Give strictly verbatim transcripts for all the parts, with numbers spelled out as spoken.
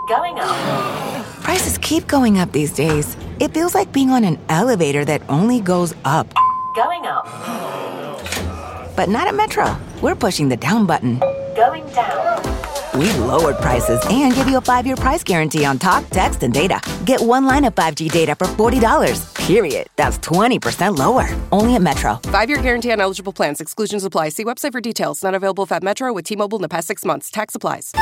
Going up. Prices keep going up these days. It feels like being on an elevator that only goes up. Going up. But not at Metro. We're pushing the down button. Going down. We've lowered prices and give you a five-year price guarantee on talk, text, and data. Get one line of five G data for forty dollars. Period. That's twenty percent lower. Only at Metro. Five-year guarantee on eligible plans. Exclusions apply. See website for details. Not available at Metro with T-Mobile in the past six months. Tax applies.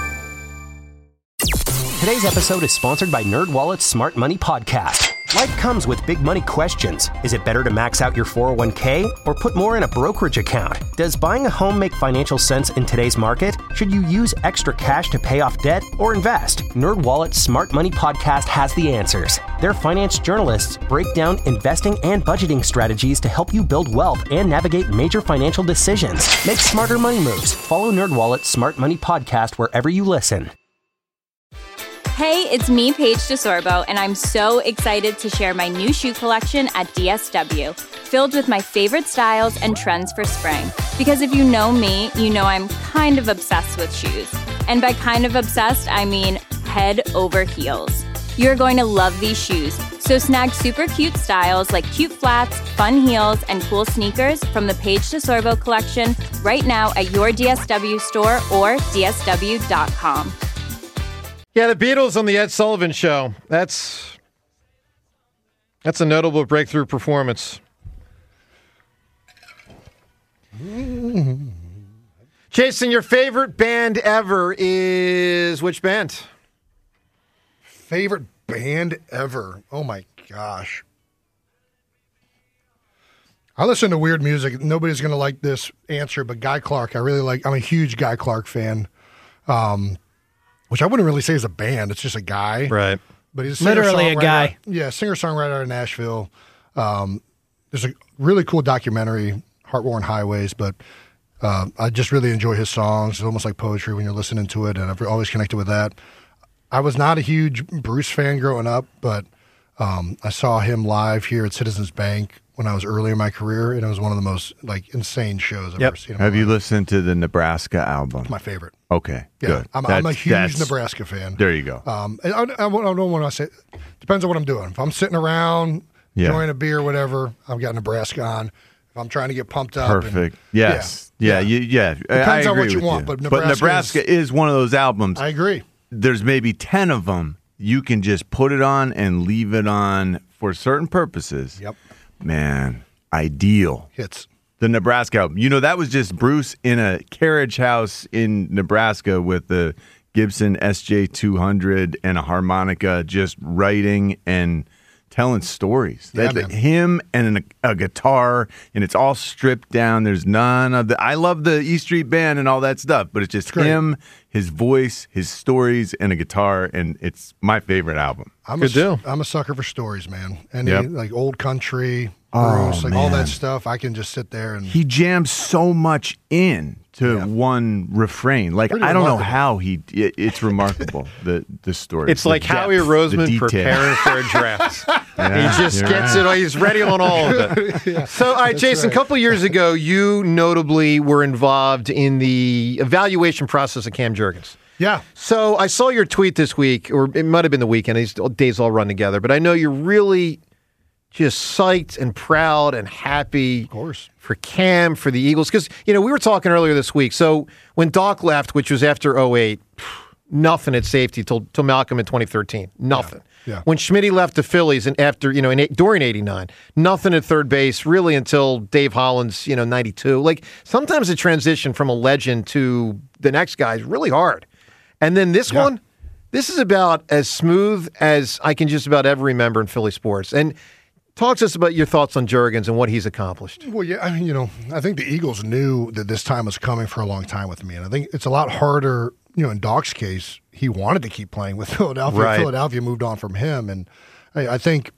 Today's episode is sponsored by NerdWallet's Smart Money Podcast. Life comes with big money questions. Is it better to max out your four oh one k or put more in a brokerage account? Does buying a home make financial sense in today's market? Should you use extra cash to pay off debt or invest? NerdWallet's Smart Money Podcast has the answers. Their finance journalists break down investing and budgeting strategies to help you build wealth and navigate major financial decisions. Make smarter money moves. Follow NerdWallet's Smart Money Podcast wherever you listen. Hey, it's me, Paige DeSorbo, and I'm so excited to share my new shoe collection at D S W, filled with my favorite styles and trends for spring. Because if you know me, you know I'm kind of obsessed with shoes. And by kind of obsessed, I mean head over heels. You're going to love these shoes. So snag super cute styles like cute flats, fun heels, and cool sneakers from the Paige DeSorbo collection right now at your D S W store or D S W dot com. Yeah, the Beatles on the Ed Sullivan Show. That's that's a notable breakthrough performance. Jason, your favorite band ever is which band? Favorite band ever? Oh my gosh. I listen to weird music. Nobody's going to like this answer, but Guy Clark, I really like. I'm a huge Guy Clark fan. Um Which I wouldn't really say is a band. It's just a guy. Right. But he's a literally a guy. Yeah, singer-songwriter out of Nashville. Um, there's a really cool documentary, Heartworn Highways, but uh, I just really enjoy his songs. It's almost like poetry when you're listening to it, and I've always connected with that. I was not a huge Bruce fan growing up, but um, I saw him live here at Citizens Bank when I was early in my career, and it was one of the most like insane shows I've yep. ever seen. Have you life. listened to the Nebraska album? It's my favorite. Okay, yeah, good. I'm, I'm a huge Nebraska fan. There you go. Um, I, I, I don't want to say. Depends on what I'm doing. If I'm sitting around yeah. enjoying a beer, whatever, I've got Nebraska on. If I'm trying to get pumped up, perfect. And, yes, yeah, yeah. You, yeah. Depends I on agree what you with want, you. but Nebraska, but Nebraska is, is one of those albums. I agree. There's maybe ten of them. You can just put it on and leave it on for certain purposes. Yep. Man, ideal. Hits. The Nebraska album. You know, that was just Bruce in a carriage house in Nebraska with the Gibson S J two hundred and a harmonica, just writing and telling stories. Yeah, that, him and a, a guitar, and it's all stripped down. There's none of the. I love the E Street Band and all that stuff, but it's just it's him, his voice, his stories, and a guitar, and it's my favorite album. I'm Good a, deal. I'm a sucker for stories, man. And yep. like old country, oh, Bruce, like man. all that stuff. I can just sit there and he jams so much in to yeah. one refrain. Like Pretty I don't remarkable. know how he. It, it's remarkable the the story. It's the like depth, Howie the Roseman detail. preparing for a draft. Yeah, he just you're gets right. it all. He's ready on all of it. Yeah, so, all right, that's Jason, right. a couple years ago, you notably were involved in the evaluation process of Cam Jurgens. yeah. So I saw your tweet this week, or it might have been the weekend. These days all run together. But I know you're really just psyched and proud and happy Of course. for Cam, for the Eagles. Because, you know, we were talking earlier this week. So when Doc left, which was after oh eight, nothing at safety till, till Malcolm in twenty thirteen. Nothing. Yeah, yeah. When Schmitty left the Phillies and after, you know, in, during eighty-nine, nothing at third base really until Dave Hollins, you know, ninety-two. Like sometimes the transition from a legend to the next guy is really hard. And then this Yeah. one, this is about as smooth as I can just about ever remember in Philly sports. And talk to us about your thoughts on Jurgens and what he's accomplished. Well, yeah, I mean, you know, I think the Eagles knew that this time was coming for a long time with me, and I think it's a lot harder. You know, in Doc's case, he wanted to keep playing with Philadelphia. Right. Philadelphia moved on from him, and I, I think,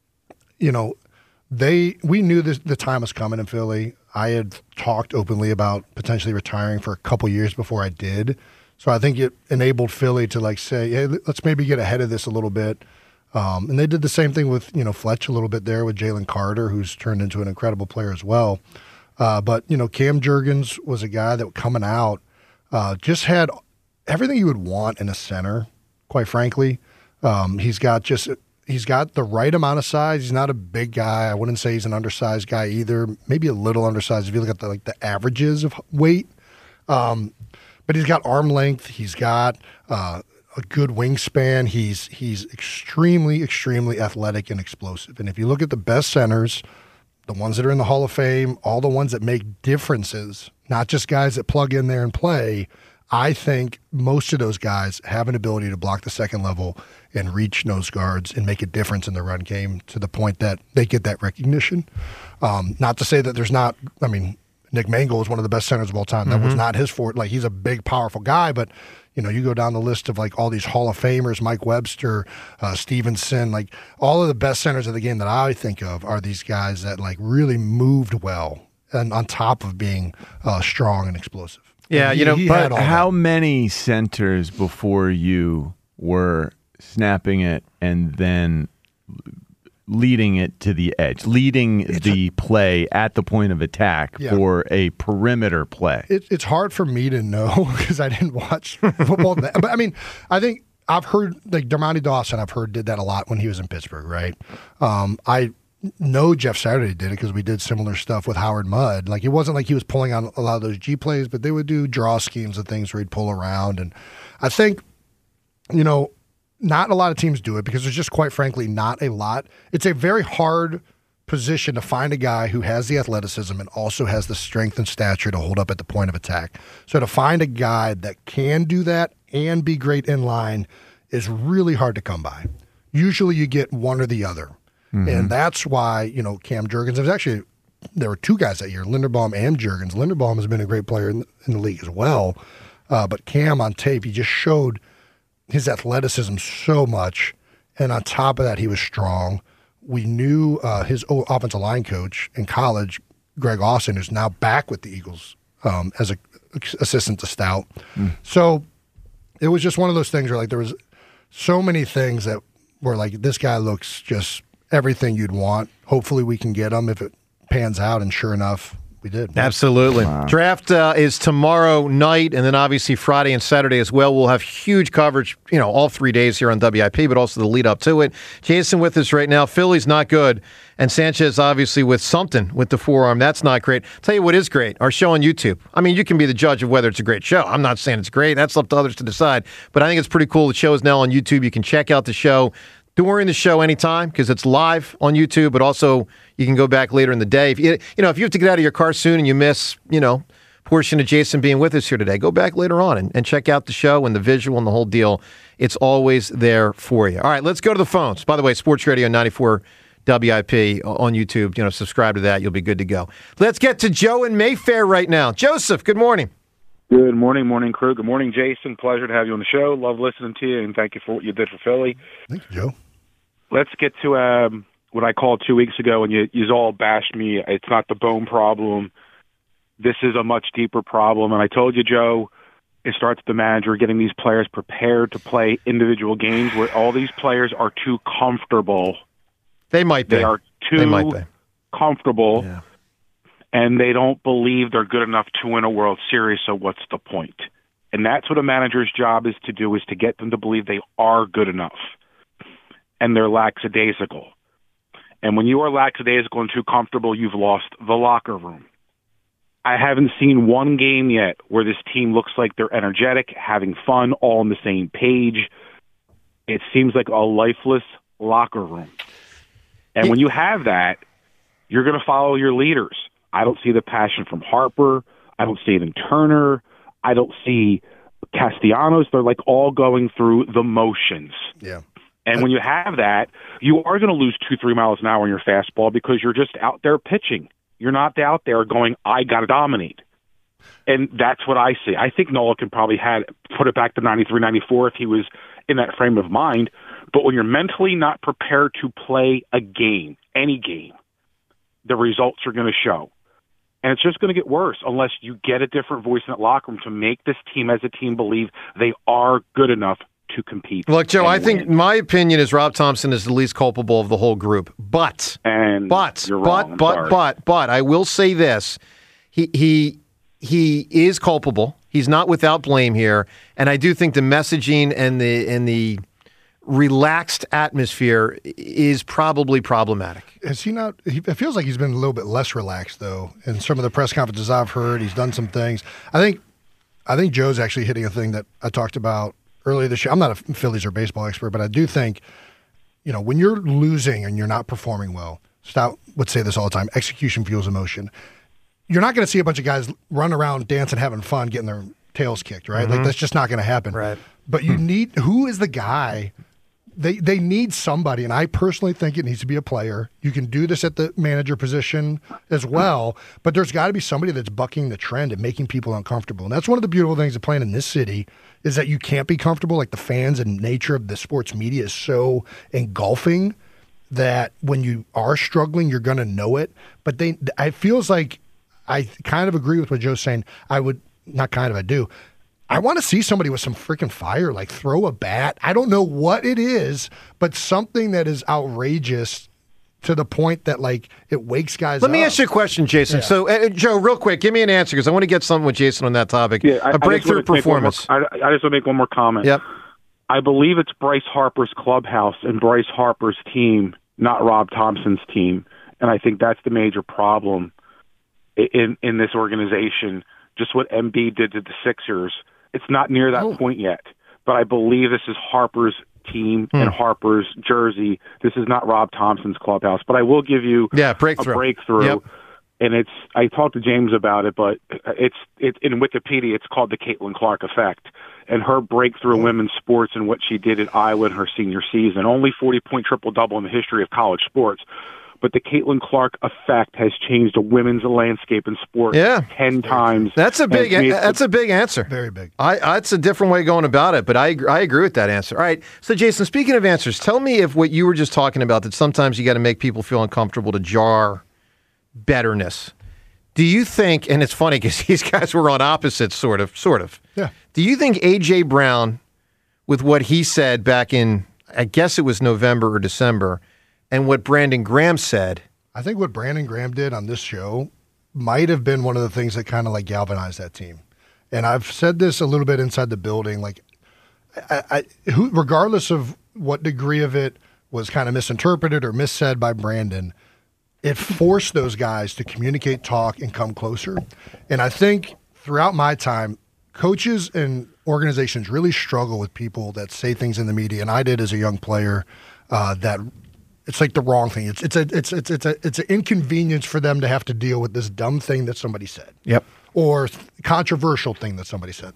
you know, they we knew this the time was coming in Philly. I had talked openly about potentially retiring for a couple years before I did, so I think it enabled Philly to like say, hey, let's maybe get ahead of this a little bit. Um, and they did the same thing with, you know, Fletch a little bit there with Jalen Carter, who's turned into an incredible player as well. Uh, but, you know, Cam Jurgens was a guy that coming out uh, just had everything you would want in a center, quite quite frankly. Um, he's got just he's got the right amount of size. He's not a big guy. I wouldn't say he's an undersized guy either. Maybe a little undersized if you look at the, like the averages of weight. Um, but he's got arm length. He's got uh, a good wingspan. He's he's extremely, extremely athletic and explosive. And if you look at the best centers, the ones that are in the Hall of Fame, all the ones that make differences, not just guys that plug in there and play, I think most of those guys have an ability to block the second level and reach nose guards and make a difference in the run game to the point that they get that recognition. Um, not to say that there's not, I mean, Nick Mangold is one of the best centers of all time. That mm-hmm. was not his forte. Like, he's a big, powerful guy, but, you know, you go down the list of, like, all these Hall of Famers, Mike Webster, uh, Stevenson, like, all of the best centers of the game that I think of are these guys that, like, really moved well and on top of being uh, strong and explosive. Yeah, he, you know, but how that. many centers before you were snapping it and then leading it to the edge, leading it's the a, play at the point of attack yeah. for a perimeter play? It, it's hard for me to know because I didn't watch football. But I mean, I think I've heard, like, Dermontti Dawson, I've heard did that a lot when he was in Pittsburgh, right? Um, I know Jeff Saturday did it because we did similar stuff with Howard Mudd. Like, it wasn't like he was pulling on a lot of those G plays, but they would do draw schemes and things where he'd pull around. And I think, you know, not a lot of teams do it because there's just, quite frankly, not a lot. It's a very hard position to find a guy who has the athleticism and also has the strength and stature to hold up at the point of attack. So to find a guy that can do that and be great in line is really hard to come by. Usually you get one or the other. Mm-hmm. And that's why, you know, Cam Jurgens, there's actually, there were two guys that year, Linderbaum and Jurgens. Linderbaum has been a great player in the, in the league as well. Uh, but Cam on tape, he just showed his athleticism so much. And on top of that, he was strong. We knew uh, his offensive line coach in college, Greg Austin, who's now back with the Eagles um, as an assistant to Stout. Mm. So it was just one of those things where, like, there was so many things that were like, this guy looks just everything you'd want. Hopefully we can get him if it pans out, and sure enough, we did. Absolutely. Wow. Draft uh, is tomorrow night, and then obviously Friday and Saturday as well. We'll have huge coverage, you know, all three days here on W I P, but also the lead up to it. Jason with us right now. Philly's not good, and Sanchez obviously with something with the forearm. That's not great. I'll tell you what is great, our show on YouTube. I mean, you can be the judge of whether it's a great show. I'm not saying it's great. That's up to others to decide, but I think it's pretty cool. The show is now on YouTube. You can check out the show during the show anytime because it's live on YouTube, but also you can go back later in the day. If you, you know, if you have to get out of your car soon and you miss, you know, portion of Jason being with us here today, go back later on and, and check out the show and the visual and the whole deal. It's always there for you. All right, let's go to the phones. By the way, Sports Radio ninety-four W I P on YouTube. You know, subscribe to that. You'll be good to go. Let's get to Joe in Mayfair right now. Joseph, good morning. Good morning, morning crew. Good morning, Jason. Pleasure to have you on the show. Love listening to you, and thank you for what you did for Philly. Thank you, Joe. Let's get to um, what I called two weeks ago, and you, you all bashed me. It's not the bone problem. This is a much deeper problem. And I told you, Joe, it starts with the manager getting these players prepared to play individual games where all these players are too comfortable. They might be. They are too they might be. comfortable, yeah. and they don't believe they're good enough to win a World Series, so what's the point? And that's what a manager's job is to do, is to get them to believe they are good enough. And they're lackadaisical. And when you are lackadaisical and too comfortable, you've lost the locker room. I haven't seen one game yet where this team looks like they're energetic, having fun, all on the same page. It seems like a lifeless locker room. And when you have that, you're going to follow your leaders. I don't see the passion from Harper. I don't see it in Turner. I don't see Castellanos. They're like all going through the motions. Yeah. And when you have that, you are going to lose two, three miles an hour on your fastball because you're just out there pitching. You're not out there going, I got to dominate. And that's what I see. I think Nola could probably had put it back to ninety-three, ninety-four if he was in that frame of mind. But when you're mentally not prepared to play a game, any game, the results are going to show. And it's just going to get worse unless you get a different voice in that locker room to make this team as a team believe they are good enough to compete. Look, Joe, I think win. my opinion is Rob Thompson is the least culpable of the whole group. But, and but, you're but, wrong. but, but, but, I will say this: he he he is culpable. He He's not without blame here, and I do think the messaging and the and the relaxed atmosphere is probably problematic. Is he not? He, it feels like he's been a little bit less relaxed, though. In some of the press conferences I've heard, he's done some things. I think, I think Joe's actually hitting a thing that I talked about earlier this year. I'm not a Phillies or baseball expert, but I do think, you know, when you're losing and you're not performing well, Stout would say this all the time: execution fuels emotion. You're not going to see a bunch of guys run around, dancing, having fun, getting their tails kicked, right? Mm-hmm. Like that's just not going to happen. Right. But you need who is the guy? They they need somebody, and I personally think it needs to be a player. You can do this at the manager position as well, but there's got to be somebody that's bucking the trend and making people uncomfortable. And that's one of the beautiful things of playing in this city is that you can't be comfortable. Like the fans and nature of the sports media is so engulfing that when you are struggling, you're going to know it. But they, it feels like I kind of agree with what Joe's saying. I would, not kind of, I do. I want to see somebody with some freaking fire, like throw a bat. I don't know what it is, but something that is outrageous to the point that like it wakes guys Let up. me ask you a question, Jason. Yeah. So, uh, Joe, real quick, give me an answer because I want to get something with Jason on that topic. Yeah, I, a breakthrough I just performance. More, I, I just want to make one more comment. Yep. I believe it's Bryce Harper's clubhouse and Bryce Harper's team, not Rob Thompson's team. And I think that's the major problem in in this organization. Just what Embiid did to the Sixers. It's not near that oh. point yet, but I believe this is Harper's team hmm. and Harper's jersey. This is not Rob Thompson's clubhouse, but I will give you yeah, breakthrough. a breakthrough. Yep. And it's I talked to James about it, but it's it in Wikipedia. It's called the Caitlin Clark effect, and her breakthrough in women's sports and what she did at Iowa in her senior season. Only forty point triple double in the history of college sports. But the Caitlin Clark effect has changed the women's landscape in sports yeah. ten times. That's a big. A, that's a big answer. Very big. I. That's a different way of going about it, but I. I agree with that answer. All right. So, Jason, speaking of answers, tell me if what you were just talking about that sometimes you got to make people feel uncomfortable to jar betterness. Do you think? And it's funny because these guys were on opposites, sort of, sort of. Yeah. Do you think A J Brown, with what he said back in, I guess it was November or December, and what Brandon Graham said? I think what Brandon Graham did on this show might have been one of the things that kind of like galvanized that team. And I've said this a little bit inside the building, like, I, I, who, regardless of what degree of it was kind of misinterpreted or missaid by Brandon, it forced those guys to communicate, talk, and come closer. And I think throughout my time, coaches and organizations really struggle with people that say things in the media, and I did as a young player, uh, that it's like the wrong thing. It's it's a it's it's it's a it's an inconvenience for them to have to deal with this dumb thing that somebody said. Yep. Or controversial thing that somebody said.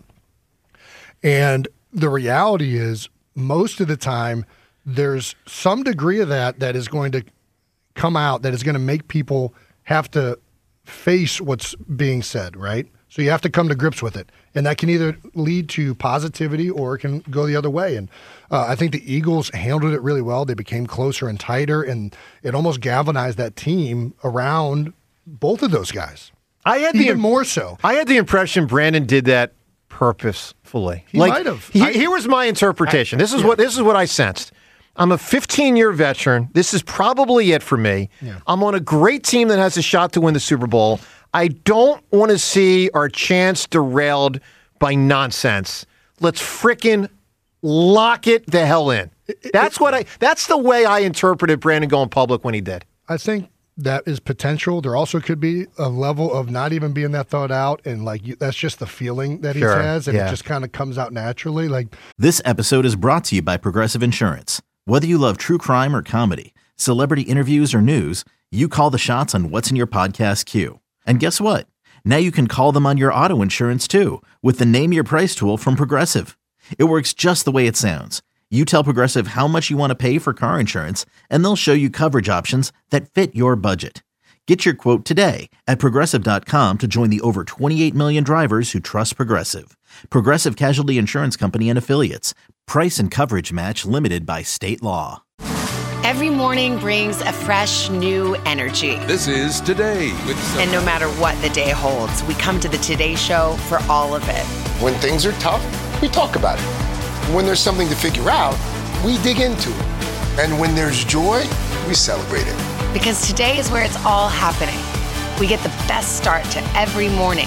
And the reality is, most of the time, there's some degree of that that is going to come out that is going to make people have to face what's being said, right? So you have to come to grips with it. And that can either lead to positivity or it can go the other way. And uh, I think the Eagles handled it really well. They became closer and tighter, and it almost galvanized that team around both of those guys. I had Even the more so. I had the impression Brandon did that purposefully. He like, might have. He, I- here was my interpretation. I- this is yeah. what this is what I sensed. I'm a fifteen-year veteran. This is probably it for me. Yeah. I'm on a great team that has a shot to win the Super Bowl. I don't want to see our chance derailed by nonsense. Let's frickin' lock it the hell in. That's what I. That's the way I interpreted Brandon going public when he did. I think that is potential. There also could be a level of not even being that thought out, and like you, that's just the feeling that Sure, he has, and yeah. it just kind of comes out naturally. Like This episode is brought to you by Progressive Insurance. Whether you love true crime or comedy, celebrity interviews or news, you call the shots on what's in your podcast queue. And guess what? Now you can call them on your auto insurance too with the Name Your Price tool from Progressive. It works just the way it sounds. You tell Progressive how much you want to pay for car insurance, and they'll show you coverage options that fit your budget. Get your quote today at Progressive dot com to join the over twenty-eight million drivers who trust Progressive. Progressive Casualty Insurance Company and Affiliates. Price and coverage match limited by state law. Every morning brings a fresh, new energy. This is Today with some- And no matter what the day holds, we come to the Today Show for all of it. When things are tough, we talk about it. When there's something to figure out, we dig into it. And when there's joy, we celebrate it. Because today is where it's all happening. We get the best start to every morning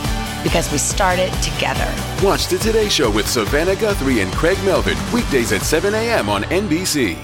because we start it together. Watch the Today Show with Savannah Guthrie and Craig Melvin weekdays at seven a.m. on N B C.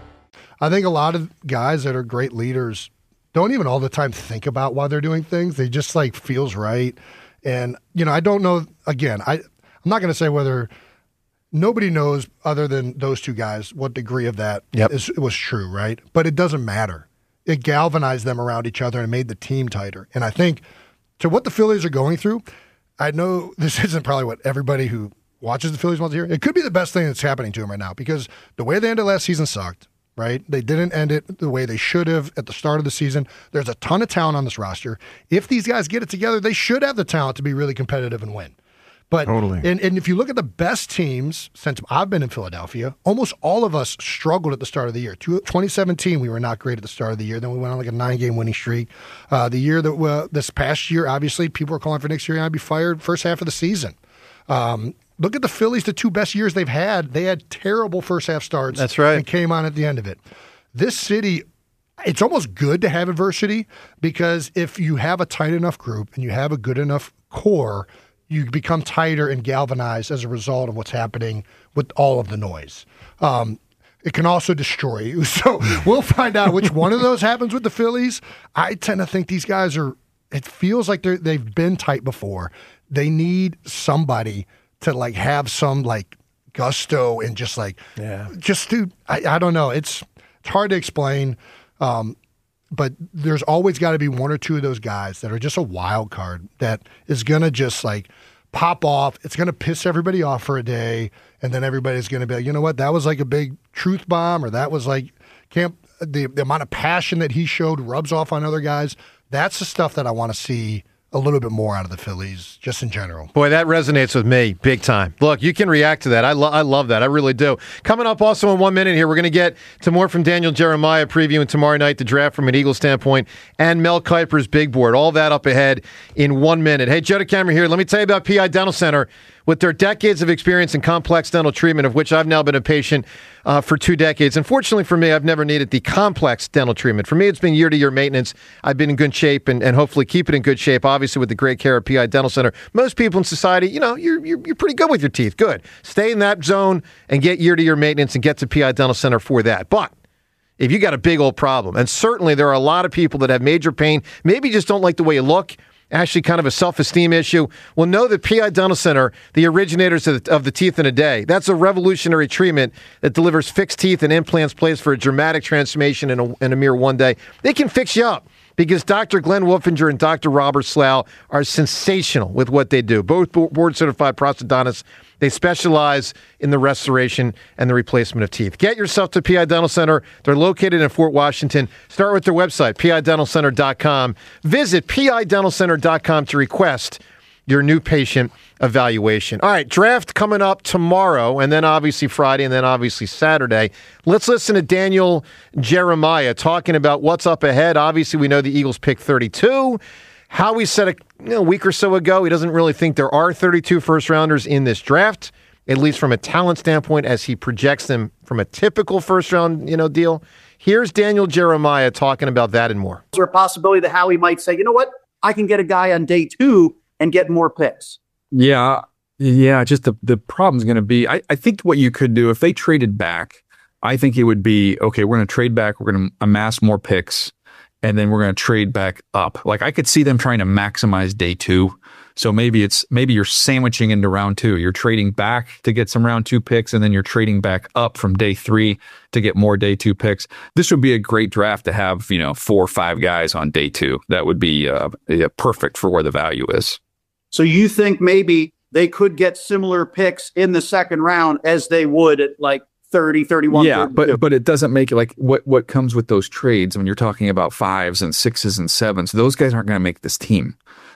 I think a lot of guys that are great leaders don't even all the time think about why they're doing things. They just like feels right. And, you know, I don't know, again, I, I'm not going to say whether nobody knows other than those two guys what degree of that yep. is, was true, right? But it doesn't matter. It galvanized them around each other and made the team tighter. And I think to what the Phillies are going through, I know this isn't probably what everybody who watches the Phillies wants to hear. It could be the best thing that's happening to them right now because the way they ended last season sucked, right? They didn't end it the way they should have at the start of the season. There's a ton of talent on this roster. If these guys get it together, they should have the talent to be really competitive and win. But totally. and, and if you look at the best teams since I've been in Philadelphia, almost all of us struggled at the start of the year. twenty seventeen, we were not great at the start of the year. Then we went on like a nine-game winning streak. Uh, the year that uh, this past year, obviously, people were calling for next year and I'd be fired first half of the season. Um, look at the Phillies, the two best years they've had. They had terrible first half starts. That's right. And came on at the end of it. This city, it's almost good to have adversity because if you have a tight enough group and you have a good enough core, you become tighter and galvanized as a result of what's happening with all of the noise. Um, it can also destroy you. So we'll find out which one of those happens with the Phillies. I tend to think these guys are, it feels like they're, they've been tight before. They need somebody to like have some like gusto and just like, yeah. just to, I, I don't know. It's, it's hard to explain. Um, But there's always got to be one or two of those guys that are just a wild card that is going to just like pop off. It's going to piss everybody off for a day. And then everybody's going to be like, you know what? That was like a big truth bomb, or that was like can't the, the amount of passion that he showed rubs off on other guys. That's the stuff that I want to see a little bit more out of the Phillies, just in general. Boy, that resonates with me big time. Look, you can react to that. I, lo- I love that. I really do. Coming up also in one minute here, we're going to get to more from Daniel Jeremiah previewing tomorrow night the draft from an Eagles standpoint and Mel Kiper's big board. All that up ahead in one minute. Hey, Joe DeCamera here. Let me tell you about P I Dental Center. With their decades of experience in complex dental treatment, of which I've now been a patient uh, for two decades. Unfortunately for me, I've never needed the complex dental treatment. For me, it's been year-to-year maintenance. I've been in good shape and, and hopefully keep it in good shape, obviously with the great care of P I Dental Center. Most people in society, you know, you're, you're, you're pretty good with your teeth. Good. Stay in that zone and get year-to-year maintenance and get to P I Dental Center for that. But if you got a big old problem, and certainly there are a lot of people that have major pain, maybe just don't like the way you look, actually kind of a self-esteem issue, will know that P I Dental Center, the originators of the, of the teeth in a day, that's a revolutionary treatment that delivers fixed teeth and implants placed for a dramatic transformation in a, in a mere one day. They can fix you up because Doctor Glenn Wolfinger and Doctor Robert Slough are sensational with what they do. Both board-certified prosthodontists. They specialize in the restoration and the replacement of teeth. Get yourself to P I Dental Center. They're located in Fort Washington. Start with their website, P I dental center dot com. Visit P I dental center dot com to request your new patient evaluation. All right, draft coming up tomorrow, and then obviously Friday, and then obviously Saturday. Let's listen to Daniel Jeremiah talking about what's up ahead. Obviously, we know the Eagles pick thirty-two. How he said a, you know, a week or so ago, he doesn't really think there are thirty-two first-rounders in this draft, at least from a talent standpoint, as he projects them from a typical first-round, you know, deal. Here's Daniel Jeremiah talking about that and more. Is there a possibility that Howie might say, you know what, I can get a guy on day two and get more picks? Yeah, yeah. Just the, the problem's going to be, I, I think what you could do, if they traded back, I think it would be, okay, we're going to trade back, we're going to amass more picks, and then we're going to trade back up. Like I could see them trying to maximize day two. So maybe it's maybe you're sandwiching into round two. You're trading back to get some round two picks, and then you're trading back up from day three to get more day two picks. This would be a great draft to have, you know, four or five guys on day two. That would be uh, yeah, perfect for where the value is. So you think maybe they could get similar picks in the second round as they would at like thirty, thirty-one. Yeah, thirty-two. but but it doesn't make it like what what comes with those trades when you're talking about fives and sixes and sevens. Those guys aren't going to make this team.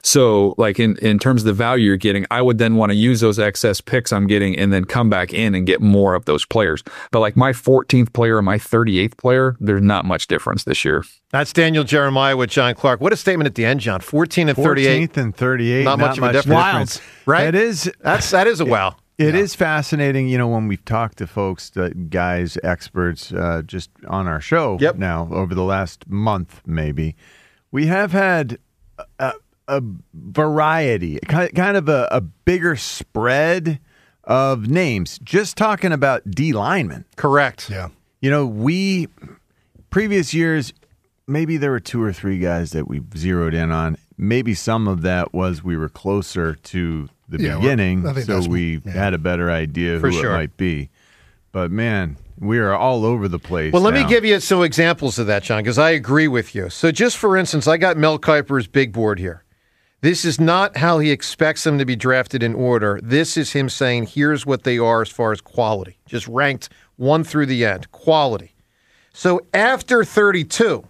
So like in, in terms of the value you're getting, I would then want to use those excess picks I'm getting and then come back in and get more of those players. But like my fourteenth player and my thirty-eighth player, there's not much difference this year. That's Daniel Jeremiah with John Clark. What a statement at the end, John. fourteen and thirty-eight. fourteenth and thirty-eight. Not, not much of much a difference. difference. Right? It is. That's, that is a wow. It yeah. is fascinating, you know, when we've talked to folks, uh, guys, experts, uh, just on our show yep. now over the last month, maybe. We have had a, a variety, kind of a, a bigger spread of names. Just talking about D linemen. Correct. Yeah. You know, we previous years, maybe there were two or three guys that we zeroed in on. Maybe some of that was we were closer to the Yeah, beginning, I think so that's- we yeah. had a better idea For who sure. it might be. But man, we are all over the place. Well, let now. me give you some examples of that, John, because I agree with you. So just for instance, I got Mel Kiper's big board here. This is not how he expects them to be drafted in order. This is him saying, here's what they are as far as quality, just ranked one through the end, quality. So after thirty-two,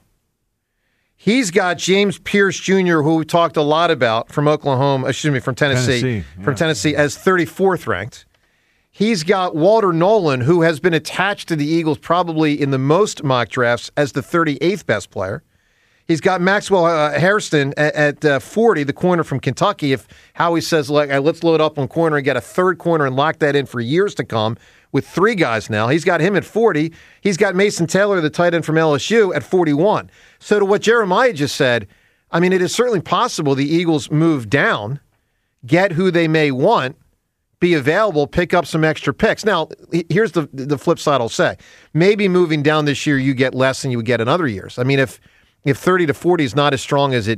he's got James Pierce Junior, who we talked a lot about from Oklahoma, excuse me, from Tennessee, Tennessee, from yeah. Tennessee as thirty-fourth ranked. He's got Walter Nolan, who has been attached to the Eagles probably in the most mock drafts as the thirty-eighth best player. He's got Maxwell uh, Hairston at, at uh, forty, the corner from Kentucky. If Howie says, like, let's load up on corner and get a third corner and lock that in for years to come with three guys now. He's got him at forty. He's got Mason Taylor, the tight end from L S U, at forty-one. So to what Jeremiah just said, I mean, it is certainly possible the Eagles move down, get who they may want, be available, pick up some extra picks. Now, here's the the flip side I'll say. Maybe moving down this year, you get less than you would get in other years. I mean, if if thirty to forty is not as strong as it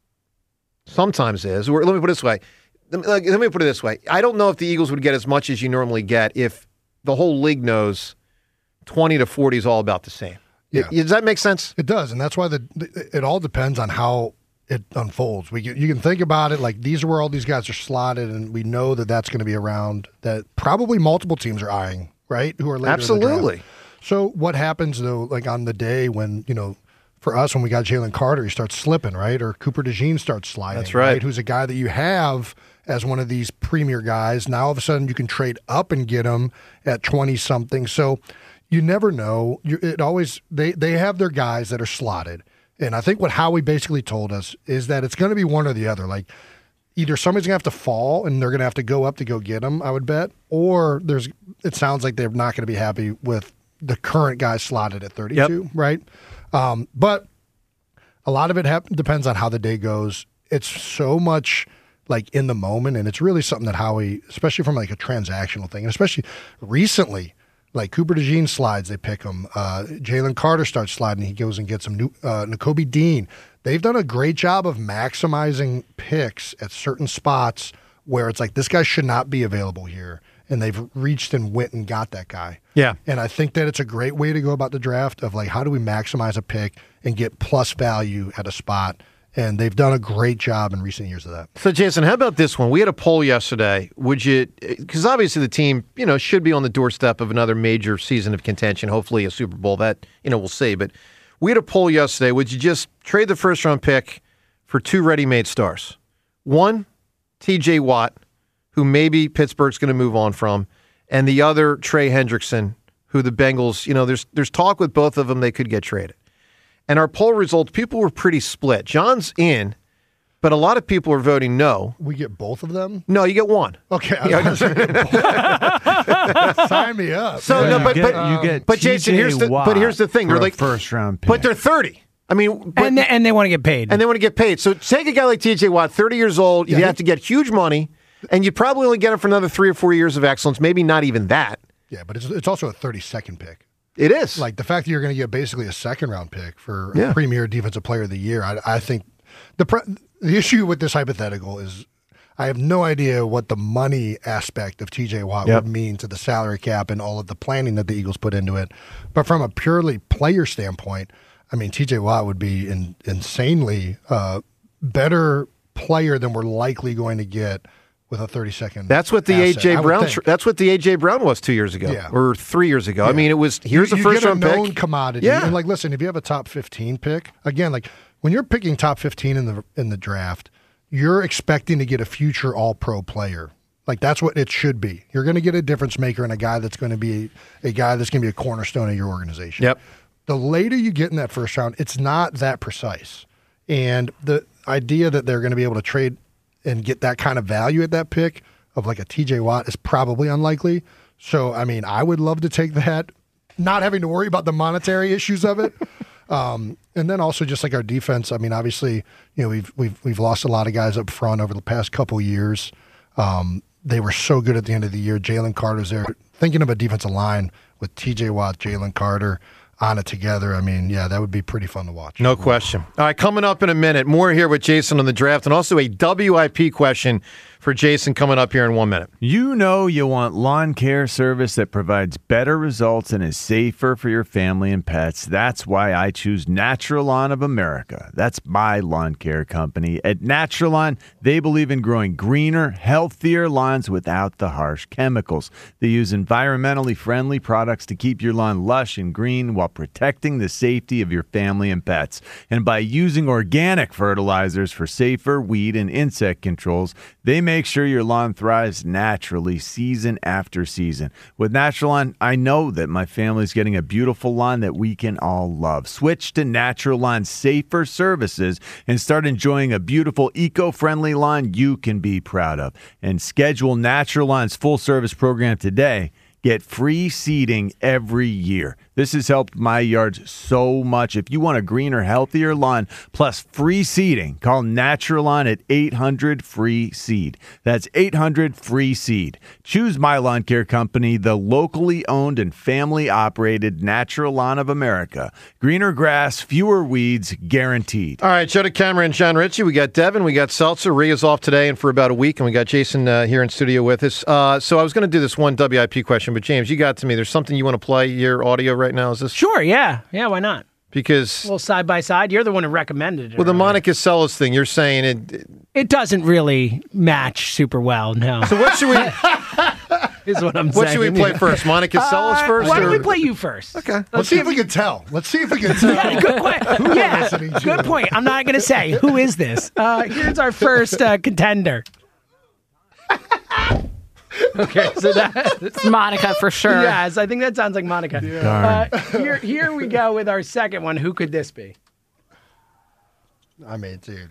sometimes is, or let me put it this way. Let me, let me put it this way. I don't know if the Eagles would get as much as you normally get if the whole league knows twenty to forty is all about the same. Yeah. Does that make sense? It does, and that's why the it all depends on how it unfolds. We can, you can think about it like these are where all these guys are slotted, and we know that that's going to be around that probably multiple teams are eyeing, right? Who are later in the Absolutely. draft. So what happens though, like on the day when you know, for us when we got Jalen Carter, he starts slipping, right? Or Cooper DeJean starts sliding. That's right. Who's a guy that you have as one of these premier guys. Now all of a sudden you can trade up and get him at twenty something. So you never know. You, it always they they have their guys that are slotted. And I think what Howie basically told us is that it's going to be one or the other. Like either somebody's going to have to fall and they're going to have to go up to go get them, I would bet, or there's. It sounds like they're not going to be happy with the current guy slotted at thirty-two, yep. right? Um, but a lot of it hap- depends on how the day goes. It's so much like in the moment, and it's really something that Howie, especially from like a transactional thing, and especially recently. Like Cooper DeJean slides, they pick him. Uh, Jalen Carter starts sliding, he goes and gets him. New, uh, Nakobe Dean. They've done a great job of maximizing picks at certain spots where it's like this guy should not be available here, and they've reached and went and got that guy. Yeah, and I think that it's a great way to go about the draft of like how do we maximize a pick and get plus value at a spot. And they've done a great job in recent years of that. So, Jason, how about this one? We had a poll yesterday. Would you, because obviously the team, you know, should be on the doorstep of another major season of contention, hopefully a Super Bowl. That, you know, we'll see. But we had a poll yesterday. Would you just trade the first round pick for two ready-made stars? One, T J Watt, who maybe Pittsburgh's going to move on from, and the other, Trey Hendrickson, who the Bengals, you know, there's there's talk with both of them they could get traded. And our poll results, people were pretty split. John's in, but a lot of people are voting no. We get both of them? No, you get one. Okay. Yeah, sign me up. So Yeah, no, you but get- but, you get but Jason, T J here's the Watt but here's the thing. for They're a like first round pick. but they're thirty. I mean, but, and they, and they want to get paid. and they want to get paid. So take a guy like T J Watt, thirty years old. You Yeah, have to get huge money, and you probably only get him for another three or four years of excellence. Maybe not even that. Yeah, but it's it's also a thirty-second pick. It is. Like the fact that you're going to get basically a second-round pick for Yeah. a premier defensive player of the year, I, I think the pre- the issue with this hypothetical is I have no idea what the money aspect of T J Watt Yep. would mean to the salary cap and all of the planning that the Eagles put into it. But from a purely player standpoint, I mean, T J Watt would be in, insanely uh, better player than we're likely going to get with a thirty-second. That's what the asset, A J I would Brown. think. tr- That's what the A J Brown was two years ago, Yeah. or three years ago. I Yeah. mean, it was here's you, a you first get round a known pick. commodity. Yeah. And like, listen, if you have a top fifteen pick, again, like when you're picking top fifteen in the in the draft, you're expecting to get a future All Pro player. Like that's what it should be. You're going to get a difference maker and a guy that's going to be a guy that's going to be a cornerstone of your organization. Yep. The later you get in that first round, it's not that precise. And the idea that they're going to be able to trade and get that kind of value at that pick of like a T J Watt is probably unlikely. So, I mean, I would love to take that, not having to worry about the monetary issues of it. Um, and then also just like our defense. I mean, obviously, you know, we've we've we've lost a lot of guys up front over the past couple years. Um, they were so good at the end of the year. Jalen Carter's there. Thinking of a defensive line with T J Watt, Jalen Carter on it together. I mean, yeah, that would be pretty fun to watch. No question. All right, coming up in a minute, more here with Jason on the draft, and also a W I P question for Jason coming up here in one minute. You know you want lawn care service that provides better results and is safer for your family and pets. That's why I choose Natural Lawn of America. That's my lawn care company. At Natural Lawn, they believe in growing greener, healthier lawns without the harsh chemicals. They use environmentally friendly products to keep your lawn lush and green while protecting the safety of your family and pets. And by using organic fertilizers for safer weed and insect controls, they make sure your lawn thrives naturally season after season. With Natural Lawn, I know that my family's getting a beautiful lawn that we can all love. Switch to Natural Lawn's safer services and start enjoying a beautiful, eco-friendly lawn you can be proud of. And schedule Natural Lawn's full-service program today. Get free seeding every year. This has helped my yards so much. If you want a greener, healthier lawn plus free seeding, call Natural Lawn at eight hundred free seed. That's eight hundred free seed. Choose my lawn care company, the locally owned and family operated Natural Lawn of America. Greener grass, fewer weeds, guaranteed. All right, show to camera and John Ritchie. We got Devin, we got Seltzer. Ria's off today and for about a week, and we got Jason uh, here in studio with us. Uh, so I was going to do this one W I P question, but James, you got to me. There's something you want to play your audio right now? Is this sure? Yeah, yeah. Why not? Because well, side by side. You're the one who recommended it. Well, the Monica Seles thing. You're saying it. It, it doesn't really match super well. No. So what should we? is what I'm what saying. What should we play first? Monica Seles uh, first? Why or? don't we play you first? Okay. Let's, Let's see if we can tell. Let's see if we can tell. Yeah, good point. Yeah, good point. I'm not going to say who is this. Uh, here's our first uh, contender. Okay, so that it's Monica for sure. Yes, I think that sounds like Monica. Yeah. Uh, here, here we go with our second one. Who could this be? I mean, dude.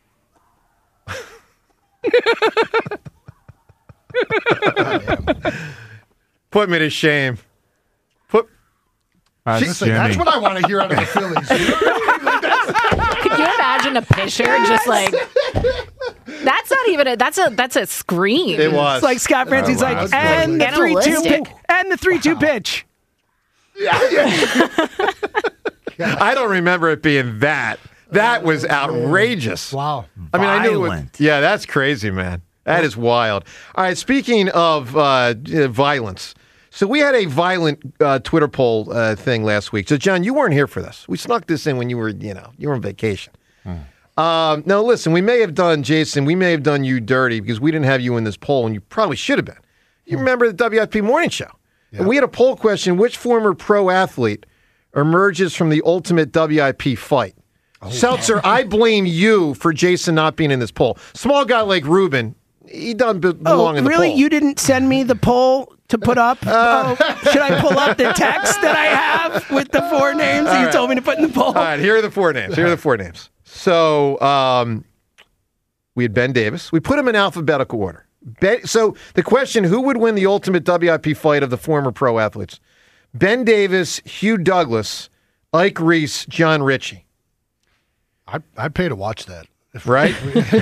Put me to shame. Put. Uh, Listen, that's what I want to hear out of the Phillies. Could you imagine a pitcher just like? That's not even a. That's a. That's a scream. It was. It's like Scott Francis, oh, wow. like, and the three two pitch, and the three two pitch. Yeah, yeah. I don't remember it being that. That was outrageous. Wow. I mean, I knew it was, yeah, that's crazy, man. That is wild. All right, speaking of uh, violence, so we had a violent uh, Twitter poll uh, thing last week. So, John, you weren't here for this. We snuck this in when you were, you know, you were on vacation. Hmm. Um, now, listen, we may have done, Jason, we may have done you dirty because we didn't have you in this poll, and you probably should have been. You remember the W I P Morning Show. Yeah. And we had a poll question, which former pro athlete emerges from the ultimate W I P fight? Oh, Seltzer, I blame you for Jason not being in this poll. Small guy like Ruben, he doesn't be- belong oh, in the really? poll. You didn't send me the poll to put up? Uh, oh, should I pull up the text that I have with the four names that you right. told me to put in the poll? All right, here are the four names. Here are the four names. So um, we had Ben Davis. We put him in alphabetical order. Ben, so the question, who would win the ultimate W I P fight of the former pro athletes? Ben Davis, Hugh Douglas, Ike Reese, John Ritchie. I, I'd pay to watch that. Right?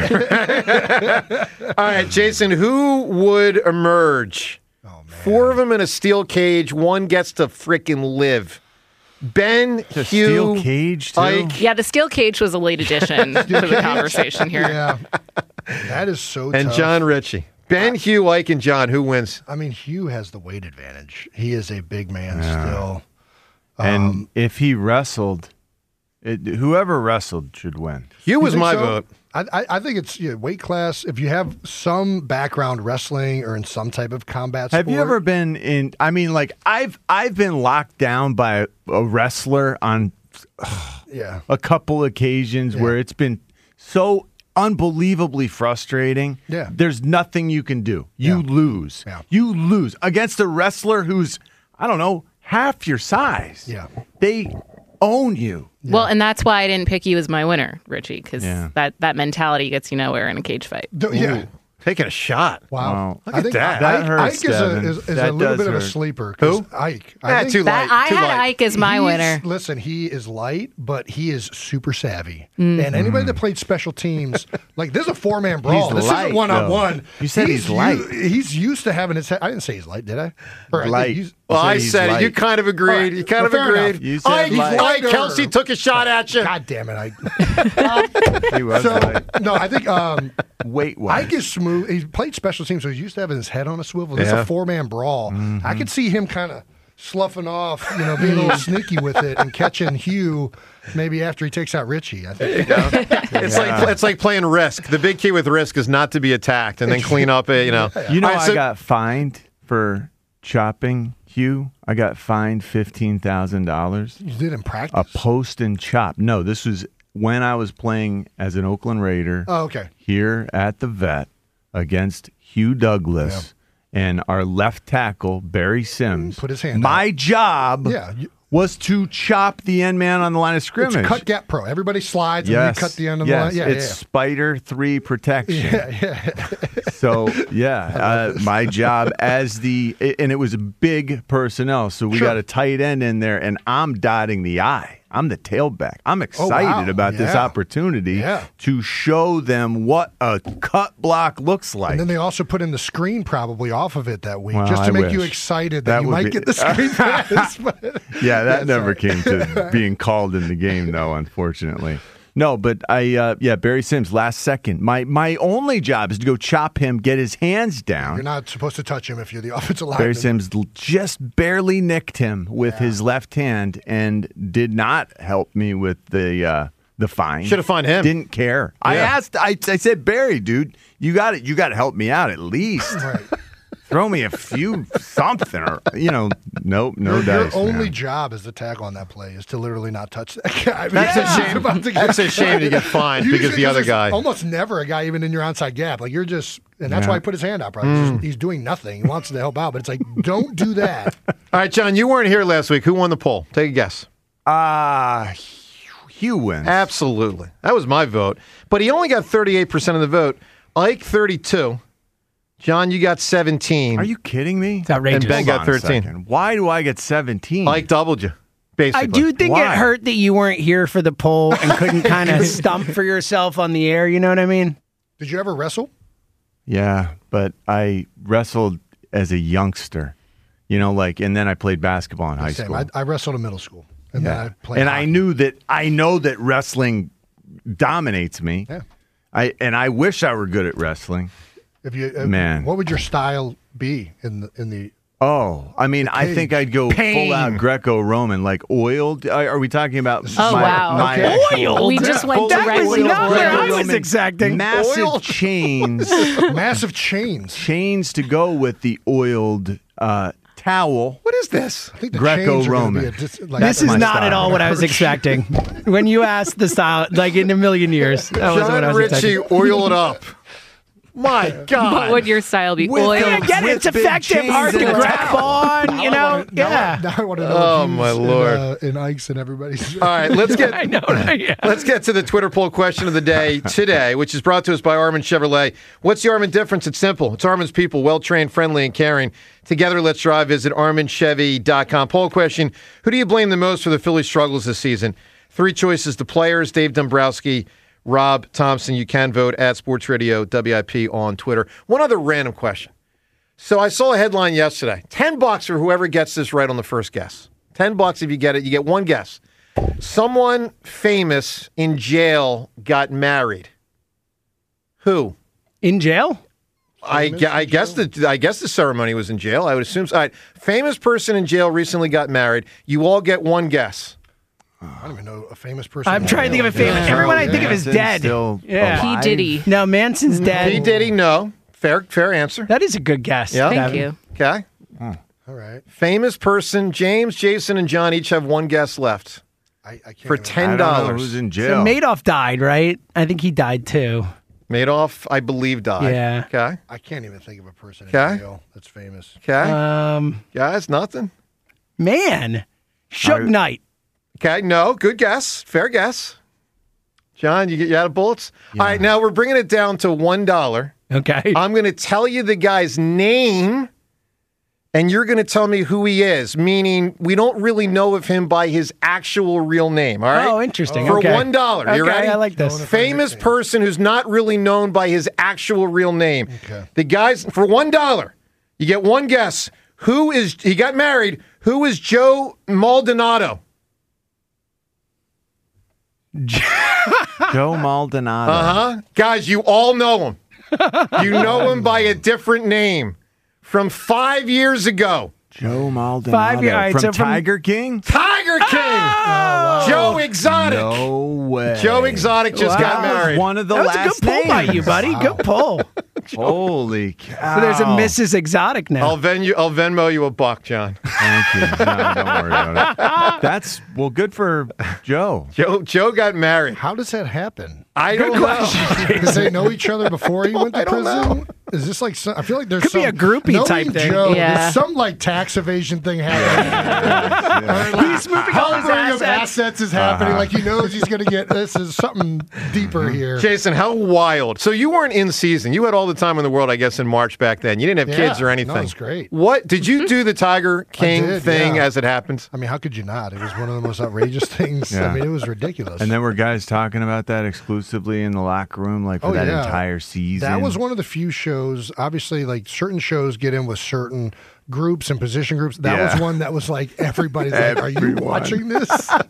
All right, Jason, who would emerge? Oh, man. Four of them in a steel cage. One gets to frickin' live. Ben, the Hugh, steel cage, too? Ike. Yeah, the steel cage was a late addition to the conversation here. Yeah. That is so and tough. John Ritchie. Ben, Hugh, Ike, and John, who wins? I mean, Hugh has the weight advantage. He is a big man yeah. still. And Um, if he wrestled, it, whoever wrestled should win. Hugh was You think my so? vote. I, I, I think it's yeah, weight class. If you have some background wrestling or in some type of combat sport. Have you ever been in? I mean, like I've I've been locked down by a wrestler on ugh, yeah. a couple occasions Yeah. where it's been so unbelievably frustrating. Yeah. There's nothing you can do. You Yeah. lose. Yeah. You lose against a wrestler who's I don't know half your size. Yeah. They own you. Well, and that's why I didn't pick you as my winner, Richie, because Yeah. that, that mentality gets you nowhere in a cage fight. Do- yeah. Taking a shot. Wow. Look I at think that. Ike, That hurts, Ike is, a, Devin. is, is That a little does bit of a hurt. sleeper. 'cause Who? Ike. Ah, think too That, light. I too had light. Ike as my He's- winner. Listen, he is light, but he is super savvy. Mm. And anybody that played special teams, like this is a four man brawl. He's this light, isn't one on one. though. You said he's light. He's used to having his head. I didn't say he's light, did I? Or I did Light. use- Well, You I said he's said it. You light. kind of agreed. All right. You kind Well, of fair agreed. enough. You said Ike, light. Ike Kelsey took a shot at you. God damn it, Ike. He was so, light. no, I think um, Weight wise. Ike is smooth. He played special teams, so he's used to having his head on a swivel. This is Yeah. a four man brawl. Mm-hmm. I could see him kind of sloughing off, you know, being a little sneaky with it and catching Hugh maybe after he takes out Richie. I think. It's like it's like playing Risk. The big key with Risk is not to be attacked and then clean up it. You know. You know, All right, I so- got fined for chopping Hugh. I got fined fifteen thousand dollars. You did in practice. A post and chop. No, this was when I was playing as an Oakland Raider. Oh, okay. Here at the Vet against Hugh Douglas and our left tackle Barry Sims. Put his hand My job Yeah, you- was to chop the end man on the line of scrimmage. It's cut gap pro. Everybody slides Yes. and you cut the end of yes. the line. Yeah, it's yeah, Spider three protection. yeah. yeah. So yeah, uh, my job as the and it was a big personnel, so we Sure. got a tight end in there, and I'm dotting the I. I'm the tailback. I'm excited wow. about this Yeah. opportunity Yeah. to show them what a cut block looks like. And then they also put in the screen probably off of it that week Well, just to I make you wish. excited that, That you would might be- get the screen pass. But- Yeah, that That's never all right. came to being called in the game, though, unfortunately. No, but I, uh, yeah, Barry Sims, last second. My my only job is to go chop him, get his hands down. You're not supposed to touch him if you're the offensive lineman. Barry Sims l- just barely nicked him with his left hand and did not help me with the uh, the fine. Should have fined him. Didn't care. I Yeah. asked. I, I said, Barry, dude, you got it. You got to help me out at least. Right. Throw me a few something, or you know, nope, no your, dice. your only man. job as the tackle on that play is to literally not touch that guy. I mean, That's a he's shame. about to That's a shame to get fined because Usually the other there's guy. almost never a guy even in your onside gap. Like you're just, and that's Yeah. why he put his hand out. Probably Mm. He's just- he's doing nothing. He wants to help out, but it's like don't do that. All right, John, you weren't here last week. Who won the poll? Take a guess. Ah, Hugh wins. Absolutely. That was my vote. But he only got thirty-eight percent of the vote. Ike, thirty-two. John, you got seventeen. Are you kidding me? It's outrageous. And Ben Hold got on a thirteen. second. Why do I get seventeen? Ike doubled you, basically. I do think Why? it hurt that you weren't here for the poll and couldn't kind of stump for yourself on the air. You know what I mean? Did you ever wrestle? Yeah, but I wrestled as a youngster. You know, like, and then I played basketball in high Same. school. I, I wrestled in middle school, and yeah. then I played. and I hockey. knew that I know that wrestling dominates me. Yeah. I and I wish I were good at wrestling. If you uh, Man. what would your style be in the in the? Oh, I mean, I think I'd go Pain. full out Greco-Roman, like oiled. Are, are we talking about? Oh, my, wow. my Okay. actual- We just went Full directly oiled to not where I was Greco-Roman, exacting. Massive Oiled. chains, Massive chains. chains to go with the oiled uh, towel. What is this? I think the chains are gonna Greco-Roman. be a dis- like- This is my not style. at all what I was expecting. When you asked the style, like in a million years, that wasn't what I John was Ritchie, expecting. oil it up. My God. What would your style be? With Oil. the- Again, it's With big effective, chains hard to and a grab towel. on, you know? Now I- Yeah. Now I want to know. Oh, if my he's Lord. In, uh, in Ike's and everybody's. All right, let's get I know. Yeah. let's get to the Twitter poll question of the day today, which is brought to us by Armin Chevrolet. What's the Armin difference? It's simple. It's Armin's people, well-trained, friendly, and caring. Together, let's drive. Visit armin chevy dot com. Poll question, who do you blame the most for the Phillies' struggles this season? Three choices, the players, Dave Dombrowski, Rob Thompson. You can vote at Sports Radio W I P on Twitter. One other random question. So I saw a headline yesterday. Ten bucks for whoever gets this right on the first guess. Ten bucks if you get it. You get one guess. Someone famous in jail got married. Who? In jail? I, gue- I guess the I guess the ceremony was in jail. I would assume. So. All right. Famous person in jail recently got married. You all get one guess. I don't even know a famous person. I'm trying to think of a famous. Everyone I think of is Manson's dead. still Yeah. P. alive. Diddy. No, Manson's dead. P. Diddy, no. Fair fair answer. That is a good guess. Yeah. Thank Devin. you. Okay. All right. Famous person. James, Jason, and John each have one guess left I, I can't for even- ten I don't know dollars. who's in So jail. Madoff died, right? I think he died too. Madoff, I believe, died. Yeah. Okay. I can't even think of a person Okay. in jail that's famous. Okay. Um, Guys, nothing. man, Suge I- Knight. Okay, no, good guess. Fair guess. John, you get you out of bullets? All right, now we're bringing it down to one dollar. Okay. I'm going to tell you the guy's name, and you're going to tell me who he is, meaning we don't really know of him by his actual real name, all right? Oh, interesting. For okay. one dollar. You okay, ready? I like this. Famous person who's not really known by his actual real name. Okay. The guy's, for one dollar, you get one guess. Who is, he got married, who is Joe Maldonado? Joe Maldonado. Uh-huh. Guys, you all know him. You know him by a different name from five years ago. Joe Maldonado. Five years. Right, from so from- Tiger King? Tiger King! Oh, Joe Exotic. No way. Joe Exotic just Wow. got married. One of the That was last a good pull by names. you, buddy. Good pull. Holy cow. So there's a Missus Exotic now. I'll, Ven- you, I'll Venmo you a buck, John. Thank you. No, don't worry about it. That's, well, good for Joe. Joe Joe got married. How does that happen? I Good don't question. know. Did they know each other before he went to I don't prison? know. Is this like some, I feel like there's Could some be a groupie knowing type thing. Joe, Yeah. There's some like tax evasion thing happening. Or, like, He's moving all his humbling of assets. assets is happening. Uh-huh. Like he knows he's going to get this is something deeper here. Jason, how wild. So you weren't in season. You had all the time in the world, I guess, in March back then. You didn't have Yeah. kids or anything. No, it was great. What? Did you do the Tiger King did, thing yeah. as it happens? I mean, how could you not? It was one of the most outrageous things. Yeah. I mean, it was ridiculous. And then were guys talking about that exclusively in the locker room, like for Oh, that yeah. entire season? That was one of the few shows. Obviously, like certain shows get in with certain groups and position groups. That Yeah. was one that was like everybody's like, "Are you Everyone. watching this?"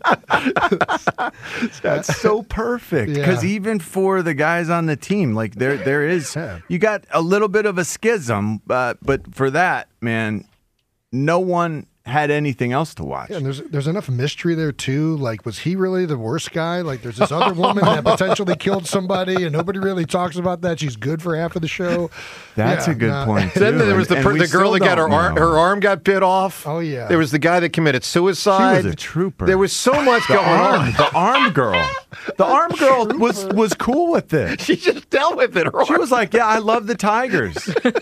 That's so perfect because Yeah. even for the guys on the team, like there, there is Yeah. you got a little bit of a schism, uh, but for that man, no one had anything else to watch. Yeah, and there's there's enough mystery there too. Like, was he really the worst guy? Like, there's this other woman that potentially killed somebody, and nobody really talks about that. She's good for half of the show. That's Yeah, a good nah. point. Too. Then there was the, And- per- and the we girl still that got her don't arm, know. her arm got bit off. Oh yeah. There was the guy that committed She suicide. was a trooper. There was so much the going arm, on. the arm girl. The arm girl was was cool with it. She just dealt with it. Her She arm- was like, "Yeah, I love the Tigers."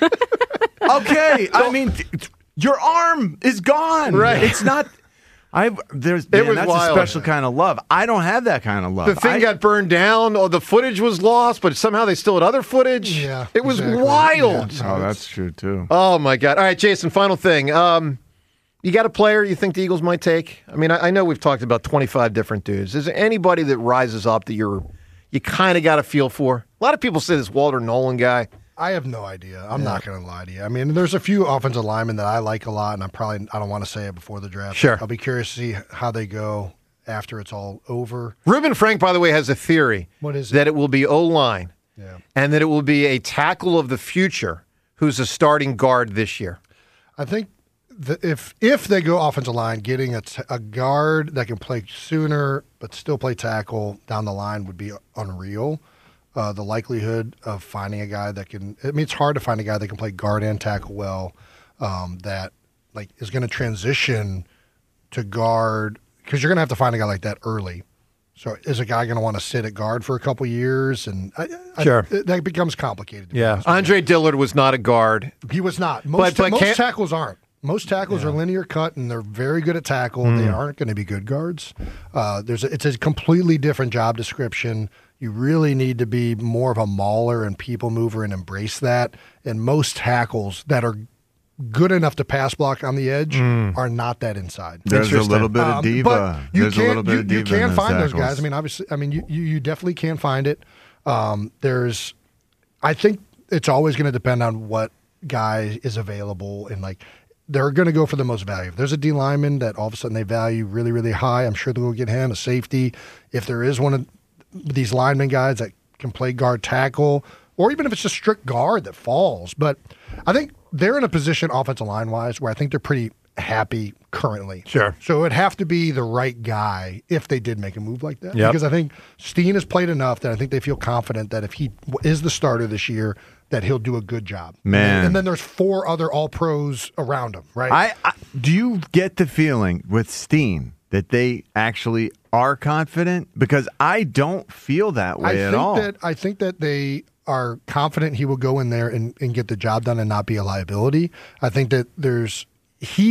Okay, I mean, your arm is gone. Right. It's not. I there's It man, was that's wild. a special kind of love. I don't have that kind of love. The thing I- got burned down, or the footage was lost, but somehow they still had other footage. Yeah, it was exactly. wild. Yeah. Oh, that's true too. Oh my God! All right, Jason. Final thing. Um, you got a player you think the Eagles might take? I mean, I, I know we've talked about twenty-five different dudes. Is there anybody that rises up that you're you kind of got a feel for? A lot of people say this Walter Nolan guy. I have no idea. I'm not going to lie to you. I mean, there's a few offensive linemen that I like a lot, and I probably I don't want to say it before the draft. Sure. I'll be curious to see how they go after it's all over. Reuben Frank, by the way, has a theory. What is it? that it will be O-line Yeah. and that it will be a tackle of the future who's a starting guard this year. I think the, if if they go offensive line, getting a, t- a guard that can play sooner but still play tackle down the line would be unreal. Uh, the likelihood of finding a guy that can, I mean, it's hard to find a guy that can play guard and tackle well, um, that like is going to transition to guard, because you're going to have to find a guy like that early. So is a guy going to want to sit at guard for a couple years? And I, I, Sure. it- that becomes complicated. to be Yeah, honest with Andre Dillard was not a guard. you. He was not. But- Most, but most can't- tackles aren't. Most tackles are linear cut, and they're very good at tackle. They Mm. aren't going to be good guards. Uh, there's a, it's a completely different job description. You really need to be more of a mauler and people mover and embrace that. And most tackles that are good enough to pass block on the edge Mm. are not that inside. There's a little bit of Um, diva. but you There's a can, little bit you, of diva you can in those find those tackles. guys. I mean, obviously, I mean, you, you, you definitely can find it. Um, there's, I think it's always going to depend on what guy is available, and like they're going to go for the most value. If there's a D lineman that all of a sudden they value really, really high, I'm sure they'll go get him. A safety. If there is one of these lineman guys that can play guard tackle, or even if it's a strict guard that falls. But I think they're in a position offensive line wise where I think they're pretty happy currently. Sure. So it would have to be the right guy if they did make a move like that. Yep. Because I think Steen has played enough that I think they feel confident that if he w- is the starter this year, that he'll do a good job. Man. And then, and then there's four other all pros around him, right? I, I do you get the feeling with Steen that they actually are confident? Because I don't feel that I way at think all. that I think that they are confident he will go in there and, and get the job done and not be a liability. I think that there's he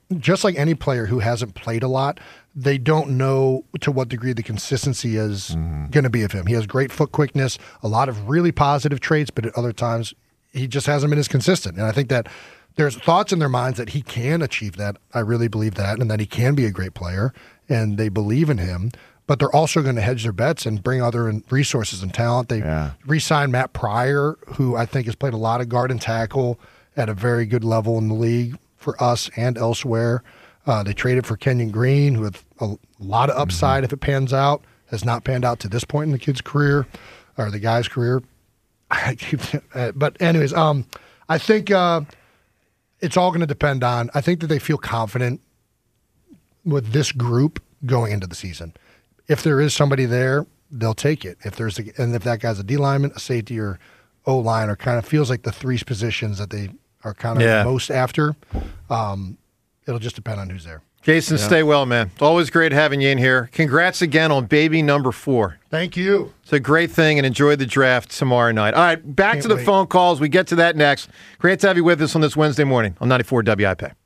just like any player who hasn't played a lot, they don't know to what degree the consistency is mm-hmm. going to be of him. He has great foot quickness, a lot of really positive traits, but at other times he just hasn't been as consistent. And I think that there's thoughts in their minds that he can achieve that. I really believe that, and that he can be a great player, and they believe in him. But they're also going to hedge their bets and bring other resources and talent. They yeah. re-signed Matt Pryor, who I think has played a lot of guard and tackle at a very good level in the league for us and elsewhere. Uh, they traded for Kenyon Green, who had a lot of upside mm-hmm. if it pans out. Has not panned out to this point in the kid's career, or the guy's career. But anyways, um, I think uh, it's all going to depend on, I think that they feel confident with this group going into the season. If there is somebody there, they'll take it. If there's a, and if that guy's a D lineman, a safety, or O line, or kind of feels like the three positions that they are kind of yeah. most after, um, it'll just depend on who's there. Jason, yeah. stay well, man. It's always great having you in here. Congrats again on baby number four. Thank you. It's a great thing, and enjoy the draft tomorrow night. All right, back Can't to the wait. phone calls. We get to that next. Great to have you with us on this Wednesday morning on ninety-four W I P.